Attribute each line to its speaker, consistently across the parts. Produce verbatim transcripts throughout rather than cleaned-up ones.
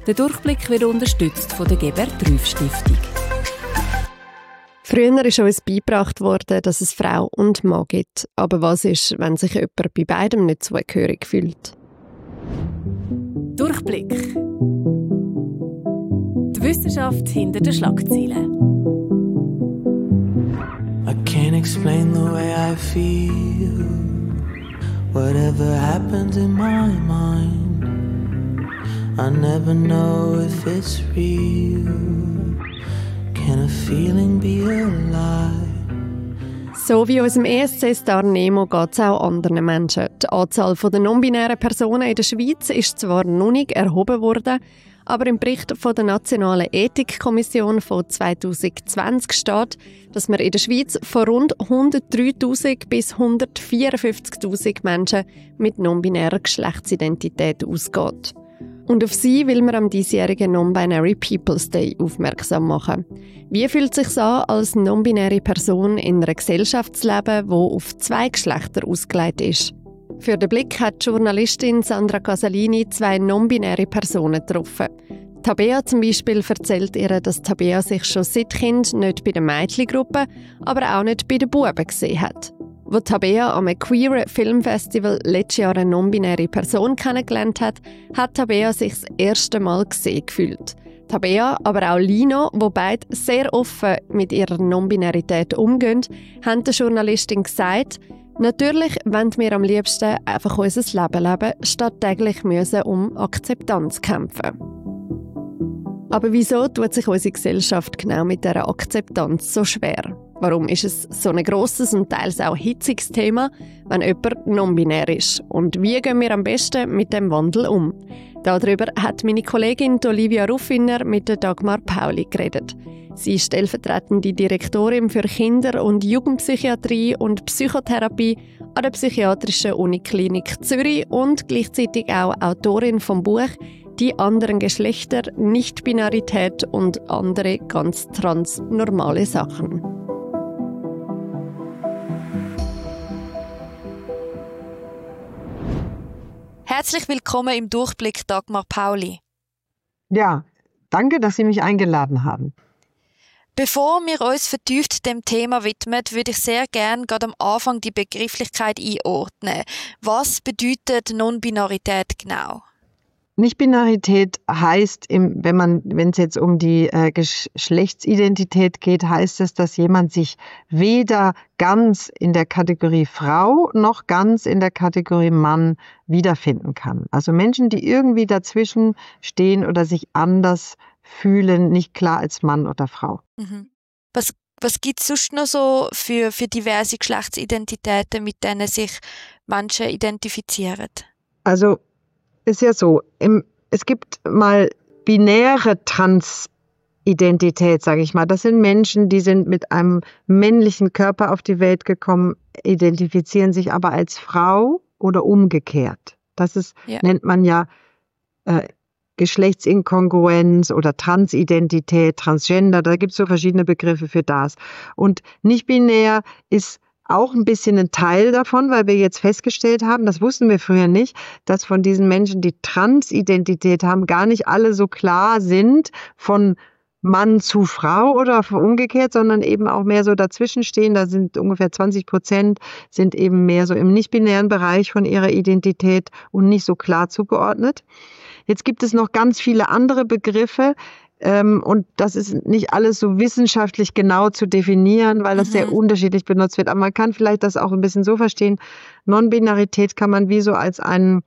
Speaker 1: Der Durchblick wird unterstützt von der Gebert-Rüff-Stiftung.
Speaker 2: Früher ist uns beigebracht worden, dass es Frau und Mann gibt. Aber was ist, wenn sich jemand bei beidem nicht zugehörig fühlt?
Speaker 1: Durchblick. Die Wissenschaft hinter den Schlagzeilen.
Speaker 3: I can't explain the way I feel. Whatever happens in my mind, I never know if it's real. Can a feeling be alive?
Speaker 2: So wie unserem E S C-Star Nemo geht es auch anderen Menschen. Die Anzahl der non-binären Personen in der Schweiz ist zwar noch nicht erhoben worden, aber im Bericht von der Nationalen Ethikkommission von zwanzig zwanzig steht, dass man in der Schweiz von rund hundertdreitausend bis hundertvierundfünfzigtausend Menschen mit non-binärer Geschlechtsidentität ausgeht. Und auf sie will man am diesjährigen Non-Binary People's Day aufmerksam machen. Wie fühlt es sich an, als non-binäre Person in einer Gesellschaft zu leben, die auf zwei Geschlechter ausgelegt ist? Für den Blick hat die Journalistin Sandra Casalini zwei non-binäre Personen getroffen. Tabea zum Beispiel erzählt ihr, dass Tabea sich schon seit Kind nicht bei der Mädchengruppe, aber auch nicht bei den Buben gesehen hat. Als Tabea am Queer Filmfestival letztes Jahr eine non-binäre Person kennengelernt hat, hat Tabea sich das erste Mal gesehen gefühlt. Tabea, aber auch Lino, die beide sehr offen mit ihrer Non-Binarität umgehen, haben der Journalistin gesagt, natürlich wollen wir am liebsten einfach unser Leben leben, statt täglich müssen um Akzeptanz kämpfen. Aber wieso tut sich unsere Gesellschaft genau mit dieser Akzeptanz so schwer? Warum ist es so ein grosses und teils auch hitziges Thema, wenn jemand non-binär ist? Und wie gehen wir am besten mit dem Wandel um? Darüber hat meine Kollegin Olivia Ruffiner mit der Dagmar Pauli geredet. Sie ist stellvertretende Direktorin für Kinder- und Jugendpsychiatrie und Psychotherapie an der Psychiatrischen Uniklinik Zürich und gleichzeitig auch Autorin vom Buch «Die anderen Geschlechter, Nicht-Binarität und andere ganz transnormale Sachen».
Speaker 4: Herzlich willkommen im Durchblick, Dagmar Pauli.
Speaker 5: Ja, danke, dass Sie mich eingeladen haben.
Speaker 4: Bevor wir uns vertieft dem Thema widmen, würde ich sehr gerne gerade am Anfang die Begrifflichkeit einordnen. Was bedeutet Non-Binarität genau?
Speaker 5: Nicht-Binarität heißt, wenn man, wenn es jetzt um die äh, Geschlechtsidentität geht, heißt es, dass jemand sich weder ganz in der Kategorie Frau noch ganz in der Kategorie Mann wiederfinden kann. Also Menschen, die irgendwie dazwischen stehen oder sich anders fühlen, nicht klar als Mann oder Frau.
Speaker 4: Mhm. Was, was gibt es sonst noch so für, für diverse Geschlechtsidentitäten, mit denen sich Menschen identifizieren? Also
Speaker 5: ist ja so, im, es gibt mal binäre Transidentität, sage ich mal. Das sind Menschen, die sind mit einem männlichen Körper auf die Welt gekommen, identifizieren sich aber als Frau oder umgekehrt. Das ist, ja. nennt man ja äh, Geschlechtsinkongruenz oder Transidentität, Transgender. Da gibt es so verschiedene Begriffe für das. Und nicht-binär ist auch ein bisschen ein Teil davon, weil wir jetzt festgestellt haben, das wussten wir früher nicht, dass von diesen Menschen, die Transidentität haben, gar nicht alle so klar sind von Mann zu Frau oder umgekehrt, sondern eben auch mehr so dazwischen stehen. Da sind ungefähr zwanzig Prozent sind eben mehr so im nicht-binären Bereich von ihrer Identität und nicht so klar zugeordnet. Jetzt gibt es noch ganz viele andere Begriffe, Ähm, und das ist nicht alles so wissenschaftlich genau zu definieren, weil das mhm. sehr unterschiedlich benutzt wird. Aber man kann vielleicht das auch ein bisschen so verstehen. Non-Binarität kann man wie so als einen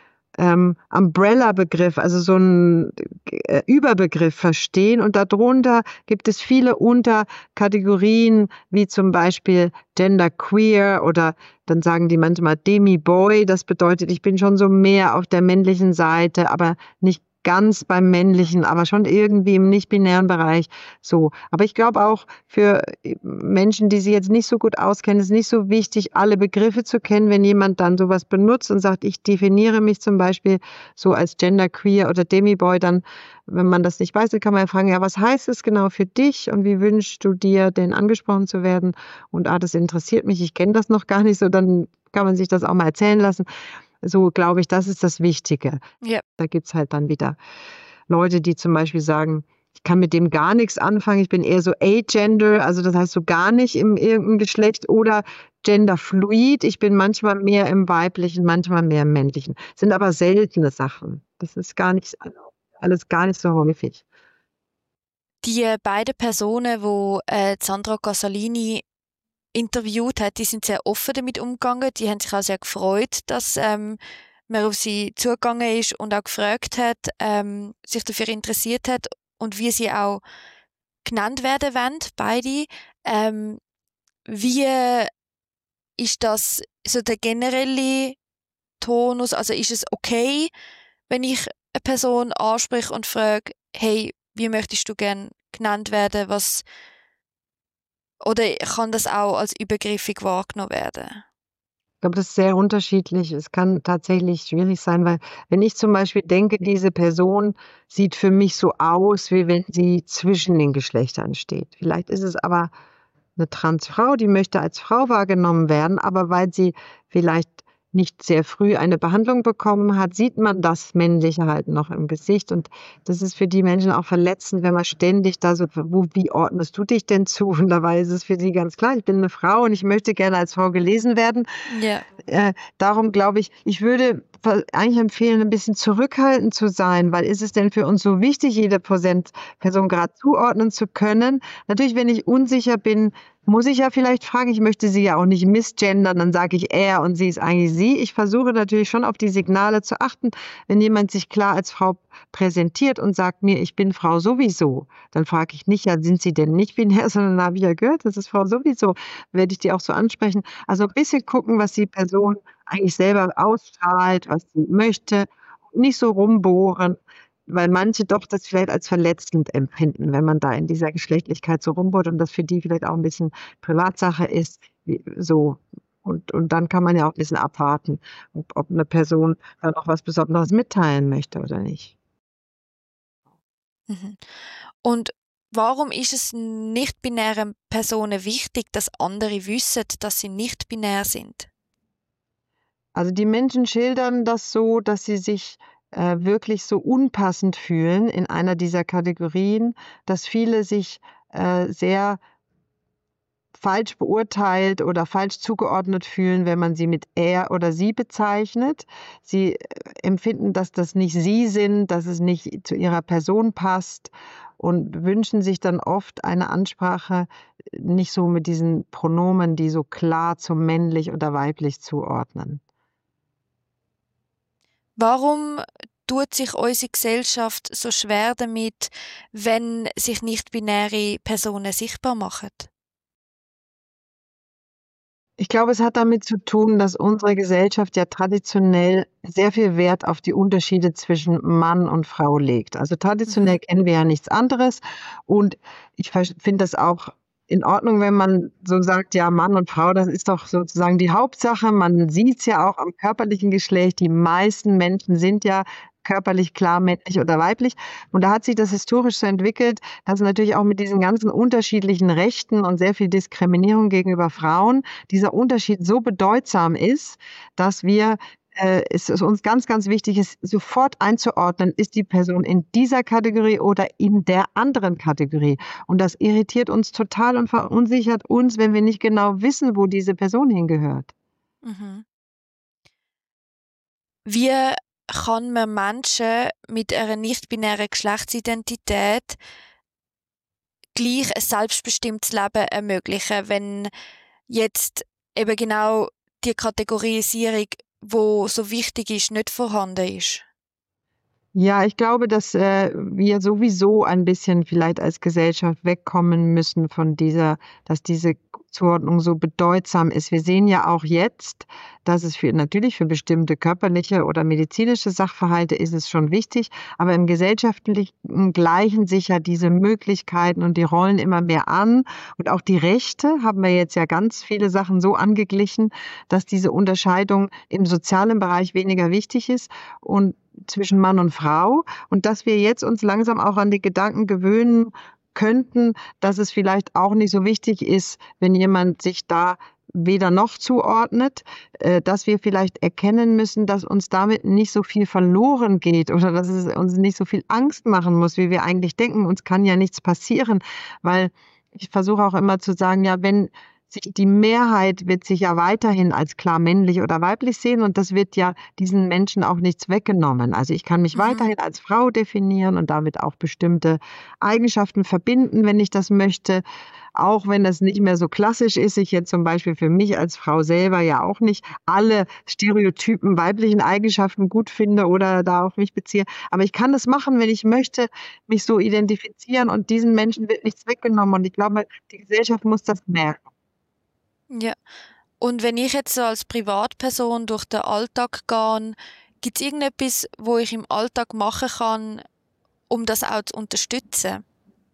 Speaker 5: ähm, Umbrella-Begriff, also so einen äh, Überbegriff verstehen. Und darunter gibt es viele Unterkategorien, wie zum Beispiel Genderqueer oder dann sagen die manchmal Demi-Boy. Das bedeutet, ich bin schon so mehr auf der männlichen Seite, aber nicht ganz beim Männlichen, aber schon irgendwie im nicht-binären Bereich so. Aber ich glaube auch für Menschen, die sich jetzt nicht so gut auskennen, ist es nicht so wichtig, alle Begriffe zu kennen, wenn jemand dann sowas benutzt und sagt, ich definiere mich zum Beispiel so als Genderqueer oder Demi-Boy, dann, wenn man das nicht weiß, dann kann man ja fragen, ja, was heißt es genau für dich und wie wünschst du dir denn angesprochen zu werden? Und ah, das interessiert mich, ich kenne das noch gar nicht so, dann kann man sich das auch mal erzählen lassen. So glaube ich, das ist das Wichtige. Ja. Da gibt es halt dann wieder Leute, die zum Beispiel sagen, ich kann mit dem gar nichts anfangen, ich bin eher so agender, also das heißt so gar nicht im irgendeinem Geschlecht, oder genderfluid, ich bin manchmal mehr im Weiblichen, manchmal mehr im Männlichen. Das sind aber seltene Sachen. Das ist gar nicht, alles gar nicht so häufig.
Speaker 4: Die beiden Personen, die äh, Sandra Casalini interviewt hat, die sind sehr offen damit umgegangen. Die haben sich auch sehr gefreut, dass ähm, man auf sie zugegangen ist und auch gefragt hat, ähm, sich dafür interessiert hat und wie sie auch genannt werden wollen, beide. Ähm, wie ist das so der generelle Tonus? Also ist es okay, wenn ich eine Person anspreche und frage, hey, wie möchtest du gerne genannt werden? Was, oder kann das auch als übergriffig wahrgenommen werden?
Speaker 5: Ich glaube, das ist sehr unterschiedlich. Es kann tatsächlich schwierig sein, weil wenn ich zum Beispiel denke, diese Person sieht für mich so aus, wie wenn sie zwischen den Geschlechtern steht. Vielleicht ist es aber eine Transfrau, die möchte als Frau wahrgenommen werden, aber weil sie vielleicht nicht sehr früh eine Behandlung bekommen hat, sieht man das Männliche halt noch im Gesicht. Und das ist für die Menschen auch verletzend, wenn man ständig da so, wo, wie ordnest du dich denn zu? Und dabei ist es für sie ganz klar, ich bin eine Frau und ich möchte gerne als Frau gelesen werden.
Speaker 4: Ja.
Speaker 5: Äh, darum glaube ich, ich würde eigentlich empfehlen, ein bisschen zurückhaltend zu sein, weil ist es denn für uns so wichtig, jede Person gerade zuordnen zu können? Natürlich, wenn ich unsicher bin, muss ich ja vielleicht fragen, ich möchte sie ja auch nicht misgendern, dann sage ich er und sie ist eigentlich sie. Ich versuche natürlich schon auf die Signale zu achten. Wenn jemand sich klar als Frau präsentiert und sagt mir, ich bin Frau sowieso, dann frage ich nicht, ja, sind Sie denn nicht binär, sondern habe ich ja gehört, das ist Frau sowieso, werde ich die auch so ansprechen. Also ein bisschen gucken, was die Person eigentlich selber ausstrahlt, was sie möchte, nicht so rumbohren, weil manche doch das vielleicht als verletzend empfinden, wenn man da in dieser Geschlechtlichkeit so rumbohrt und das für die vielleicht auch ein bisschen Privatsache ist, so. Und, und dann kann man ja auch ein bisschen abwarten, ob, ob eine Person da noch was Besonderes mitteilen möchte oder nicht.
Speaker 4: Mhm. Und warum ist es nicht-binären Personen wichtig, dass andere wissen, dass sie nicht binär sind?
Speaker 5: Also die Menschen schildern das so, dass sie sich äh, wirklich so unpassend fühlen in einer dieser Kategorien, dass viele sich äh, sehr falsch beurteilt oder falsch zugeordnet fühlen, wenn man sie mit er oder sie bezeichnet. Sie empfinden, dass das nicht sie sind, dass es nicht zu ihrer Person passt und wünschen sich dann oft eine Ansprache nicht so mit diesen Pronomen, die so klar zum männlich oder weiblich zuordnen.
Speaker 4: Warum tut sich unsere Gesellschaft so schwer damit, wenn sich nicht-binäre Personen sichtbar machen?
Speaker 5: Ich glaube, es hat damit zu tun, dass unsere Gesellschaft ja traditionell sehr viel Wert auf die Unterschiede zwischen Mann und Frau legt. Also traditionell kennen wir ja nichts anderes und ich finde das auch in Ordnung, wenn man so sagt, ja, Mann und Frau, das ist doch sozusagen die Hauptsache. Man sieht es ja auch am körperlichen Geschlecht. Die meisten Menschen sind ja körperlich klar männlich oder weiblich. Und da hat sich das historisch so entwickelt, dass natürlich auch mit diesen ganzen unterschiedlichen Rechten und sehr viel Diskriminierung gegenüber Frauen dieser Unterschied so bedeutsam ist, dass wir äh, es uns ganz, ganz wichtig ist, sofort einzuordnen, ist die Person in dieser Kategorie oder in der anderen Kategorie. Und das irritiert uns total und verunsichert uns, wenn wir nicht genau wissen, wo diese Person hingehört.
Speaker 4: Mhm. Wie kann man Menschen mit einer nicht-binären Geschlechtsidentität gleich ein selbstbestimmtes Leben ermöglichen, wenn jetzt eben genau die Kategorisierung, wo so wichtig ist, nicht vorhanden ist?
Speaker 5: Ja, ich glaube, dass äh, wir sowieso ein bisschen vielleicht als Gesellschaft wegkommen müssen von dieser, dass diese Zuordnung so bedeutsam ist. Wir sehen ja auch jetzt, dass es für, natürlich für bestimmte körperliche oder medizinische Sachverhalte ist es schon wichtig, aber im Gesellschaftlichen gleichen sich ja diese Möglichkeiten und die Rollen immer mehr an. Und auch die Rechte haben wir jetzt ja ganz viele Sachen so angeglichen, dass diese Unterscheidung im sozialen Bereich weniger wichtig ist und zwischen Mann und Frau. Und dass wir jetzt uns langsam auch an die Gedanken gewöhnen könnten, dass es vielleicht auch nicht so wichtig ist, wenn jemand sich da weder noch zuordnet, äh, dass wir vielleicht erkennen müssen, dass uns damit nicht so viel verloren geht oder dass es uns nicht so viel Angst machen muss, wie wir eigentlich denken. Uns kann ja nichts passieren, weil ich versuche auch immer zu sagen, ja, wenn sich die Mehrheit wird sich ja weiterhin als klar männlich oder weiblich sehen und das wird ja diesen Menschen auch nichts weggenommen. Also ich kann mich mhm. weiterhin als Frau definieren und damit auch bestimmte Eigenschaften verbinden, wenn ich das möchte. Auch wenn das nicht mehr so klassisch ist, ich jetzt zum Beispiel für mich als Frau selber ja auch nicht alle Stereotypen weiblichen Eigenschaften gut finde oder da auf mich beziehe. Aber ich kann das machen, wenn ich möchte, mich so identifizieren und diesen Menschen wird nichts weggenommen. Und ich glaube, die Gesellschaft muss das merken.
Speaker 4: Ja, und wenn ich jetzt so als Privatperson durch den Alltag gehe, gibt es irgendetwas, wo ich im Alltag machen kann, um das auch zu unterstützen?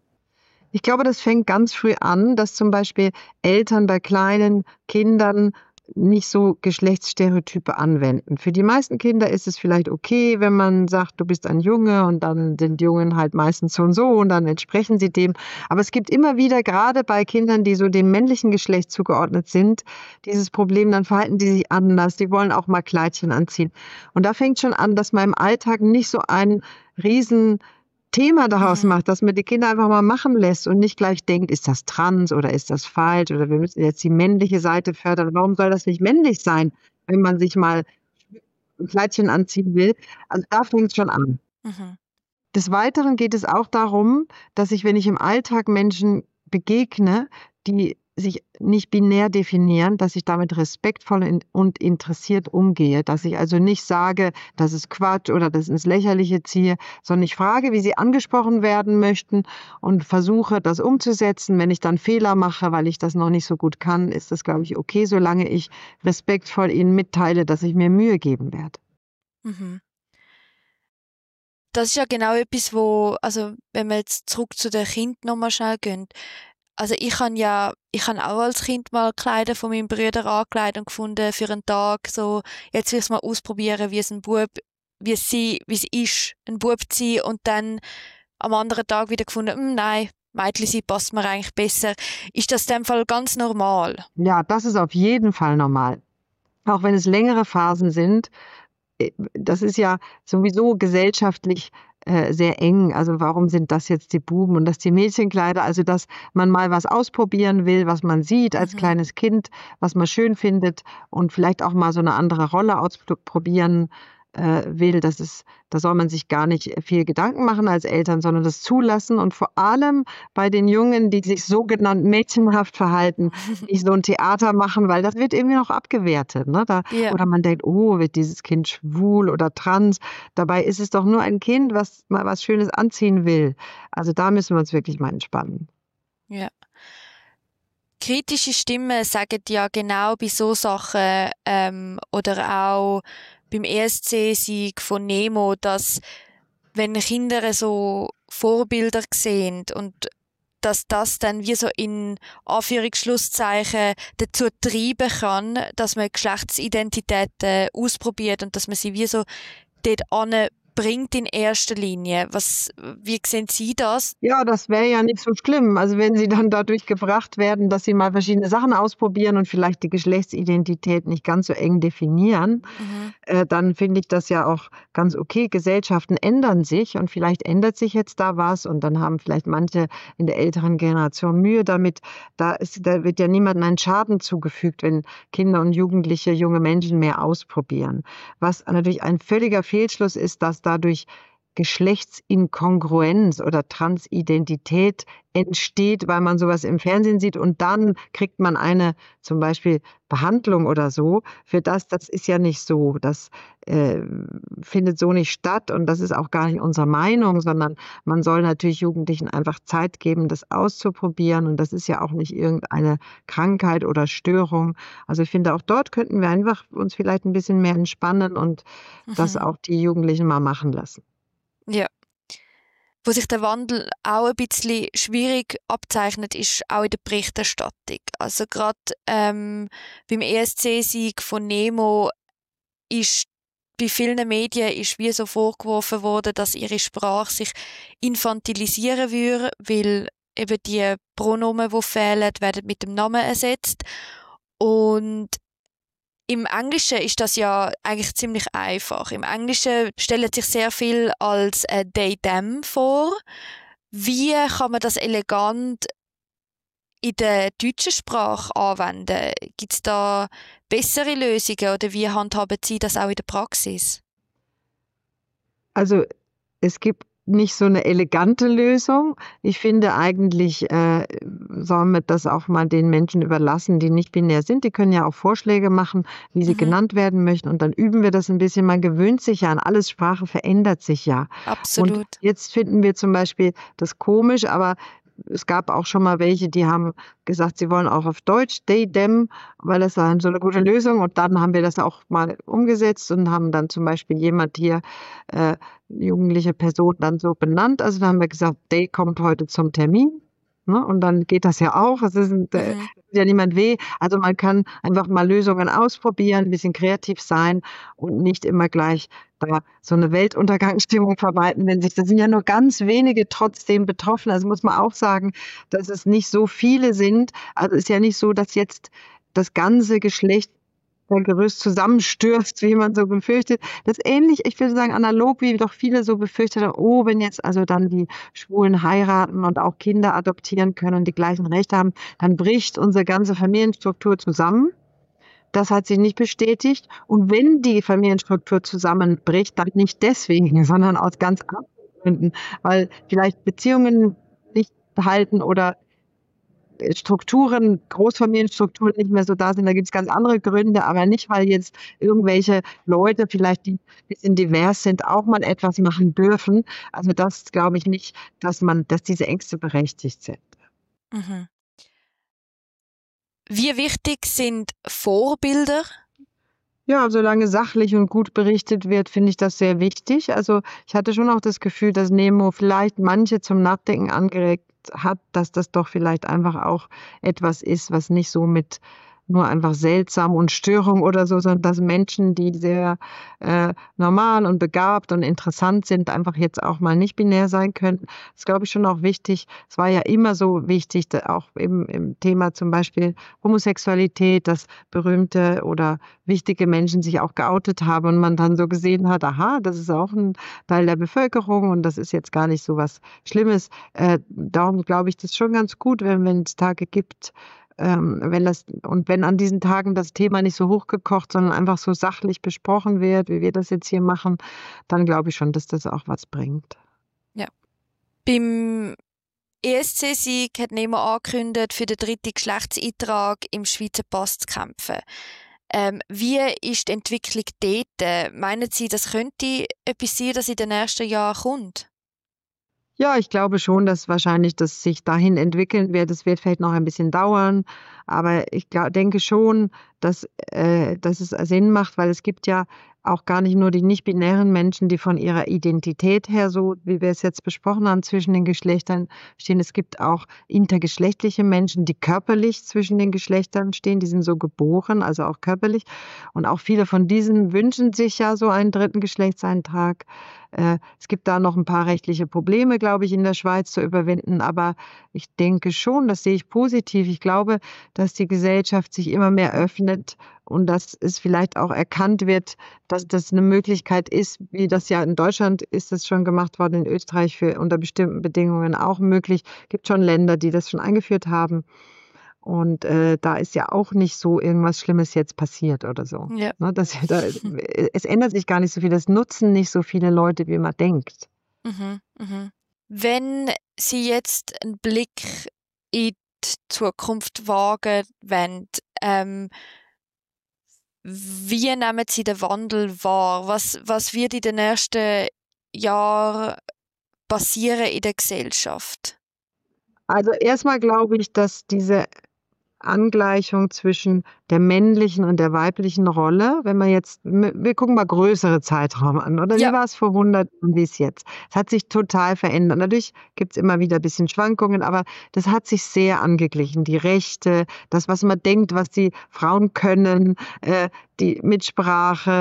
Speaker 5: Ich glaube, das fängt ganz früh an, dass zum Beispiel Eltern bei kleinen Kindern nicht so Geschlechtsstereotype anwenden. Für die meisten Kinder ist es vielleicht okay, wenn man sagt, du bist ein Junge und dann sind Jungen halt meistens so und so und dann entsprechen sie dem. Aber es gibt immer wieder, gerade bei Kindern, die so dem männlichen Geschlecht zugeordnet sind, dieses Problem, dann verhalten die sich anders, die wollen auch mal Kleidchen anziehen. Und da fängt schon an, dass man im Alltag nicht so ein riesen Thema daraus macht, dass man die Kinder einfach mal machen lässt und nicht gleich denkt, ist das trans oder ist das falsch oder wir müssen jetzt die männliche Seite fördern. Warum soll das nicht männlich sein, wenn man sich mal ein Kleidchen anziehen will? Also da fängt es schon an. Mhm. Des Weiteren geht es auch darum, dass ich, wenn ich im Alltag Menschen begegne, die sich nicht binär definieren, dass ich damit respektvoll und interessiert umgehe, dass ich also nicht sage, das ist Quatsch oder das ins Lächerliche ziehe, sondern ich frage, wie sie angesprochen werden möchten und versuche, das umzusetzen. Wenn ich dann Fehler mache, weil ich das noch nicht so gut kann, ist das, glaube ich, okay, solange ich respektvoll ihnen mitteile, dass ich mir Mühe geben werde.
Speaker 4: Mhm. Das ist ja genau etwas, wo, also wenn wir jetzt zurück zu den Kindern nochmal schnell gehen, also ich habe ja, ich habe auch als Kind mal Kleider von meinem Bruder angelegt und gefunden für einen Tag, so, jetzt will ich es mal ausprobieren, wie es ein Bub, wie es sie, wie es ist, ein Bub zu sein und dann am anderen Tag wieder gefunden, nein, Mädchen sein passt mir eigentlich besser. Ist das in dem Fall ganz normal?
Speaker 5: Ja, das ist auf jeden Fall normal. Auch wenn es längere Phasen sind, das ist ja sowieso gesellschaftlich äh, sehr eng. Also warum sind das jetzt die Buben und das die Mädchenkleider? Also dass man mal was ausprobieren will, was man sieht als mhm. kleines Kind, was man schön findet und vielleicht auch mal so eine andere Rolle ausprobieren äh, will. Das ist, da soll man sich gar nicht viel Gedanken machen als Eltern, sondern das zulassen und vor allem bei den Jungen, die sich sogenannt mädchenhaft verhalten, nicht so ein Theater machen, weil das wird irgendwie noch abgewertet. Ne? Da, ja. Oder man denkt, oh, wird dieses Kind schwul oder trans? Dabei ist es doch nur ein Kind, was mal was Schönes anziehen will. Also da müssen wir uns wirklich mal entspannen.
Speaker 4: Ja. Kritische Stimmen sagen ja genau bei so Sachen ähm, oder auch beim E S C-Sieg von Nemo, dass wenn Kinder so Vorbilder sehen und dass das dann wie so in Anführungsschlusszeichen dazu treiben kann, dass man Geschlechtsidentitäten ausprobiert und dass man sie wie so dort bringt in erster Linie. Was, wie sehen Sie das?
Speaker 5: Ja, das wäre ja nicht so schlimm. Also wenn sie dann dadurch gebracht werden, dass sie mal verschiedene Sachen ausprobieren und vielleicht die Geschlechtsidentität nicht ganz so eng definieren, mhm. äh, dann finde ich das ja auch ganz okay. Gesellschaften ändern sich und vielleicht ändert sich jetzt da was und dann haben vielleicht manche in der älteren Generation Mühe damit. Da, ist, da wird ja niemandem einen Schaden zugefügt, wenn Kinder und Jugendliche, junge Menschen mehr ausprobieren. Was natürlich ein völliger Fehlschluss ist, dass dadurch Geschlechtsinkongruenz oder Transidentität entsteht, weil man sowas im Fernsehen sieht und dann kriegt man eine zum Beispiel Behandlung oder so. Für das, das ist ja nicht so. Das äh, findet so nicht statt und das ist auch gar nicht unsere Meinung, sondern man soll natürlich Jugendlichen einfach Zeit geben, das auszuprobieren und das ist ja auch nicht irgendeine Krankheit oder Störung. Also ich finde, auch dort könnten wir einfach uns vielleicht ein bisschen mehr entspannen und mhm. das auch die Jugendlichen mal machen lassen.
Speaker 4: Ja. Wo sich der Wandel auch ein bisschen schwierig abzeichnet, ist auch in der Berichterstattung. Also gerade ähm, beim E S C-Sieg von Nemo ist bei vielen Medien ist wie so vorgeworfen worden, dass ihre Sprache sich infantilisieren würde, weil eben die Pronomen, die fehlen, werden mit dem Namen ersetzt. Und im Englischen ist das ja eigentlich ziemlich einfach. Im Englischen stellt sich sehr viel als äh, they, them vor. Wie kann man das elegant in der deutschen Sprache anwenden? Gibt es da bessere Lösungen oder wie handhaben Sie das auch in der Praxis?
Speaker 5: Also es gibt nicht so eine elegante Lösung. Ich finde eigentlich, äh, sollen wir das auch mal den Menschen überlassen, die nicht binär sind. Die können ja auch Vorschläge machen, wie sie
Speaker 4: Mhm.
Speaker 5: genannt werden möchten. Und dann üben wir das ein bisschen. Man gewöhnt sich ja an alles. Sprache verändert sich ja. Und
Speaker 4: Absolut.
Speaker 5: jetzt finden wir zum Beispiel das komisch, aber es gab auch schon mal welche, die haben gesagt, sie wollen auch auf Deutsch, they, them, weil das war so eine gute Lösung. Und dann haben wir das auch mal umgesetzt und haben dann zum Beispiel jemand hier, äh, jugendliche Person dann so benannt. Also da haben wir gesagt, they kommt heute zum Termin. Ne? Und dann geht das ja auch. Es ist äh,
Speaker 4: Mhm.
Speaker 5: ja niemand weh. Also man kann einfach mal Lösungen ausprobieren, ein bisschen kreativ sein und nicht immer gleich da so eine Weltuntergangsstimmung verbreiten, wenn sich, das sind ja nur ganz wenige trotzdem betroffen. Also muss man auch sagen, dass es nicht so viele sind. Also es ist ja nicht so, dass jetzt das ganze Geschlechtergerüst zusammenstürzt, wie man so befürchtet. Das ist ähnlich, ich würde sagen, analog, wie doch viele so befürchtet haben, oh, wenn jetzt also dann die Schwulen heiraten und auch Kinder adoptieren können und die gleichen Rechte haben, dann bricht unsere ganze Familienstruktur zusammen. Das hat sich nicht bestätigt. Und wenn die Familienstruktur zusammenbricht, dann nicht deswegen, sondern aus ganz anderen Gründen, weil vielleicht Beziehungen nicht halten oder Strukturen, Großfamilienstrukturen nicht mehr so da sind. Da gibt es ganz andere Gründe, aber nicht, weil jetzt irgendwelche Leute vielleicht, die ein bisschen divers sind, auch mal etwas machen dürfen. Also das glaube ich nicht, dass man, dass diese Ängste berechtigt sind.
Speaker 4: Mhm. Wie wichtig sind Vorbilder?
Speaker 5: Ja, solange sachlich und gut berichtet wird, finde ich das sehr wichtig. Also ich hatte schon auch das Gefühl, dass Nemo vielleicht manche zum Nachdenken angeregt hat, dass das doch vielleicht einfach auch etwas ist, was nicht so mit nur einfach seltsam und Störung oder so, sondern dass Menschen, die sehr äh, normal und begabt und interessant sind, einfach jetzt auch mal nicht binär sein können. Das ist, glaube ich, schon auch wichtig. Es war ja immer so wichtig, da auch im, im Thema zum Beispiel Homosexualität, dass berühmte oder wichtige Menschen sich auch geoutet haben und man dann so gesehen hat, aha, das ist auch ein Teil der Bevölkerung und das ist jetzt gar nicht so was Schlimmes. Äh, darum glaube ich, das ist schon ganz gut, wenn wenn es Tage gibt, ähm, wenn das, und wenn an diesen Tagen das Thema nicht so hochgekocht, sondern einfach so sachlich besprochen wird, wie wir das jetzt hier machen, dann glaube ich schon, dass das auch was bringt.
Speaker 4: Ja. Beim E S C-Sieg hat Nemo angekündigt, für den dritten Geschlechtseintrag im Schweizer Pass zu kämpfen. Ähm, wie ist die Entwicklung dort? Meinen Sie, das könnte etwas sein, das in den nächsten Jahren kommt?
Speaker 5: Ja, ich glaube schon, dass wahrscheinlich das sich dahin entwickeln wird. Es wird vielleicht noch ein bisschen dauern, aber ich glaub, denke schon, dass, äh, dass es Sinn macht, weil es gibt ja auch gar nicht nur die nicht-binären Menschen, die von ihrer Identität her, so wie wir es jetzt besprochen haben, zwischen den Geschlechtern stehen. Es gibt auch intergeschlechtliche Menschen, die körperlich zwischen den Geschlechtern stehen. Die sind so geboren, also auch körperlich. Und auch viele von diesen wünschen sich ja so einen dritten Geschlechtseintrag. Äh, es gibt da noch ein paar rechtliche Probleme, glaube ich, in der Schweiz zu überwinden. Aber ich denke schon, das sehe ich positiv. Ich glaube, dass die Gesellschaft sich immer mehr öffnet und dass es vielleicht auch erkannt wird, dass das eine Möglichkeit ist, wie das ja in Deutschland ist das schon gemacht worden, in Österreich für unter bestimmten Bedingungen auch möglich. Es gibt schon Länder, die das schon eingeführt haben. Und äh, da ist ja auch nicht so irgendwas Schlimmes jetzt passiert oder so.
Speaker 4: Ja.
Speaker 5: Ne, das, da, es ändert sich gar nicht so viel. Das nutzen nicht so viele Leute, wie man denkt.
Speaker 4: Mhm, mhm. Wenn Sie jetzt einen Blick in die Zukunft wagen wollen, ähm, wie nehmen Sie den Wandel wahr? Was, was wird in den nächsten Jahren passieren in der Gesellschaft?
Speaker 5: Also erstmal glaube ich, dass diese Angleichung zwischen der männlichen und der weiblichen Rolle, wenn man jetzt, wir gucken mal größere Zeitraum an, oder
Speaker 4: Ja.
Speaker 5: wie war es vor hundert und wie ist jetzt? Es hat sich total verändert. Natürlich gibt es immer wieder ein bisschen Schwankungen, aber das hat sich sehr angeglichen. Die Rechte, das, was man denkt, was die Frauen können, äh, die Mitsprache,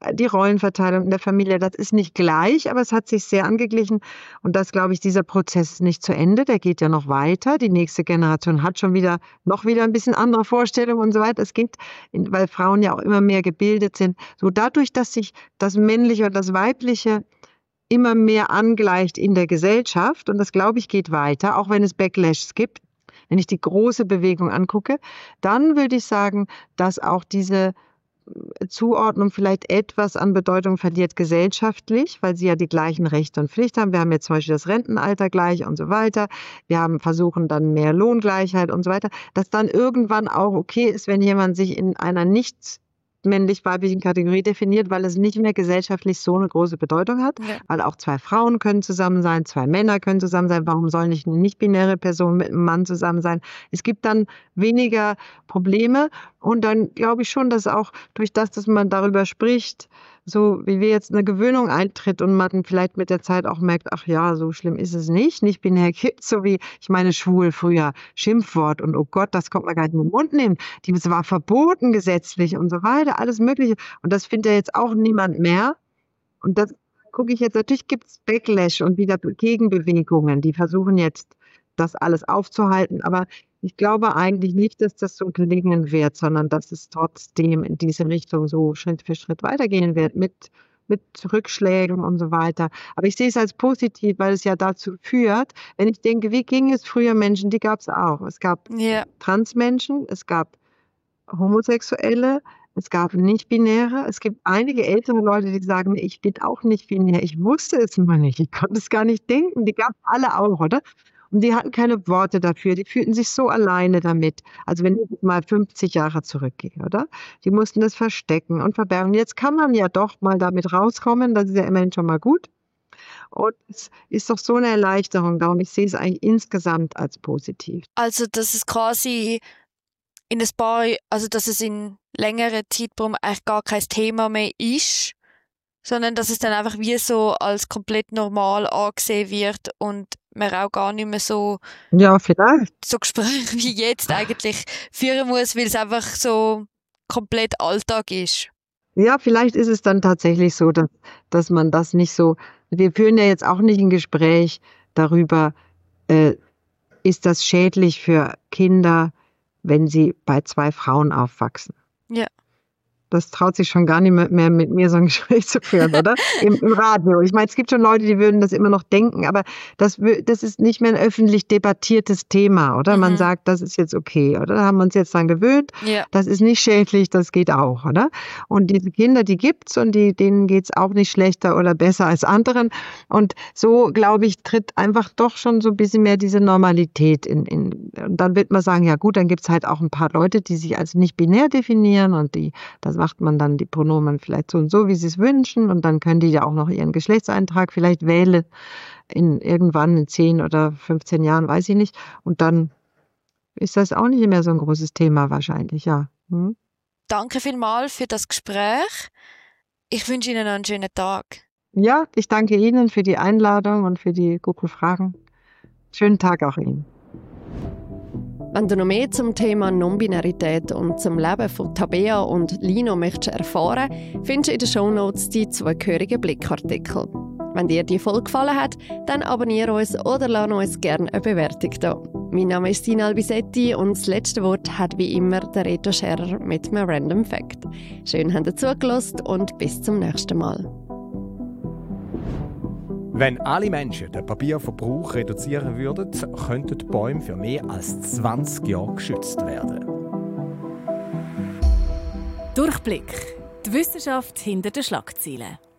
Speaker 5: die Rollenverteilung in der Familie, das ist nicht gleich, aber es hat sich sehr angeglichen. Und das, glaube ich, dieser Prozess ist nicht zu Ende, der geht ja noch weiter. Die nächste Generation hat schon wieder noch wieder ein bisschen andere Vorstellungen und so weiter. Es geht, weil Frauen ja auch immer mehr gebildet sind. So dadurch, dass sich das Männliche und das Weibliche immer mehr angleicht in der Gesellschaft, und das, glaube ich, geht weiter, auch wenn es Backlashs gibt. Wenn ich die große Bewegung angucke, dann würde ich sagen, dass auch diese Zuordnung vielleicht etwas an Bedeutung verliert gesellschaftlich, weil sie ja die gleichen Rechte und Pflichten haben. Wir haben jetzt zum Beispiel das Rentenalter gleich und so weiter. Wir haben versuchen dann mehr Lohngleichheit und so weiter. Dass dann irgendwann auch okay ist, wenn jemand sich in einer nicht männlich-weiblichen Kategorie definiert, weil es nicht mehr gesellschaftlich so eine große Bedeutung hat. Ja. Weil auch zwei Frauen können zusammen sein, zwei Männer können zusammen sein. Warum soll nicht eine nicht-binäre Person mit einem Mann zusammen sein? Es gibt dann weniger Probleme. Und dann glaube ich schon, dass auch durch das, dass man darüber spricht, so wie wir jetzt eine Gewöhnung eintritt und man vielleicht mit der Zeit auch merkt, ach ja, so schlimm ist es nicht. Nicht binär gibt, so wie, ich meine, schwul früher, Schimpfwort und oh Gott, das kommt man gar nicht in den Mund nehmen. Das war verboten gesetzlich und so weiter, alles Mögliche. Und das findet ja jetzt auch niemand mehr. Und das gucke ich jetzt, natürlich gibt es Backlash und wieder Gegenbewegungen, die versuchen jetzt, das alles aufzuhalten. Aber ich glaube eigentlich nicht, dass das so gelingen wird, sondern dass es trotzdem in diese Richtung so Schritt für Schritt weitergehen wird mit, mit Rückschlägen und so weiter. Aber ich sehe es als positiv, weil es ja dazu führt, wenn ich denke, wie ging es früher Menschen, die gab es auch. Es gab yeah. Transmenschen, es gab Homosexuelle, es gab Nicht-Binäre. Es gibt einige ältere Leute, die sagen, ich bin auch nicht binär. Ich wusste es immer nicht. Ich konnte es gar nicht denken. Die gab es alle auch, oder? Und die hatten keine Worte dafür. Die fühlten sich so alleine damit. Also wenn ich mal fünfzig Jahre zurückgehe, oder? Die mussten das verstecken und verbergen. Jetzt kann man ja doch mal damit rauskommen. Das ist ja immerhin schon mal gut. Und es ist doch so eine Erleichterung. Darum, ich sehe es eigentlich insgesamt als positiv.
Speaker 4: Also, dass es quasi in ein paar, also dass es in längeren Zeitraum eigentlich gar kein Thema mehr ist, sondern dass es dann einfach wie so als komplett normal angesehen wird und man auch gar nicht mehr so,
Speaker 5: ja, vielleicht.
Speaker 4: so Gespräche wie jetzt eigentlich führen muss, weil es einfach so komplett Alltag ist.
Speaker 5: Ja, vielleicht ist es dann tatsächlich so, dass, dass man das nicht so, wir führen ja jetzt auch nicht ein Gespräch darüber, äh, ist das schädlich für Kinder, wenn sie bei zwei Frauen aufwachsen.
Speaker 4: Ja.
Speaker 5: Das traut sich schon gar nicht mehr mit mir so ein Gespräch zu führen, oder? Im, Im Radio. Ich meine, es gibt schon Leute, die würden das immer noch denken, aber das, das ist nicht mehr ein öffentlich debattiertes Thema, oder? Mhm. Man sagt, das ist jetzt okay, oder? Da haben wir uns jetzt dran gewöhnt. Ja. Das ist nicht schädlich, das geht auch, oder? Und diese Kinder, die gibt's und die, denen geht's auch nicht schlechter oder besser als anderen. Und so, glaube ich, tritt einfach doch schon so ein bisschen mehr diese Normalität in, in, und dann wird man sagen, ja gut, dann gibt's halt auch ein paar Leute, die sich als nicht binär definieren und die, das macht man dann die Pronomen vielleicht so und so, wie sie es wünschen, und dann können die ja auch noch ihren Geschlechtseintrag vielleicht wählen, in irgendwann in zehn oder fünfzehn Jahren, weiß ich nicht, und dann ist das auch nicht mehr so ein großes Thema wahrscheinlich, ja. Hm?
Speaker 4: Danke vielmals für das Gespräch. Ich wünsche Ihnen einen schönen Tag.
Speaker 5: Ja, ich danke Ihnen für die Einladung und für die guten Fragen. Schönen Tag auch Ihnen.
Speaker 2: Wenn du noch mehr zum Thema Non-Binarität und zum Leben von Tabea und Lino möchtest erfahren, findest du in den Shownotes die zugehörigen Blickartikel. Wenn dir die Folge gefallen hat, dann abonniere uns oder lass uns gerne eine Bewertung da. Mein Name ist Sina Albisetti und das letzte Wort hat wie immer der Reto Scherer mit einem Random Fact. Schön, dass ihr zugelassen und bis zum nächsten Mal.
Speaker 6: Wenn alle Menschen den Papierverbrauch reduzieren würden, könnten die Bäume für mehr als zwanzig Jahre geschützt werden.
Speaker 1: Durchblick. Die Wissenschaft hinter den Schlagzeilen.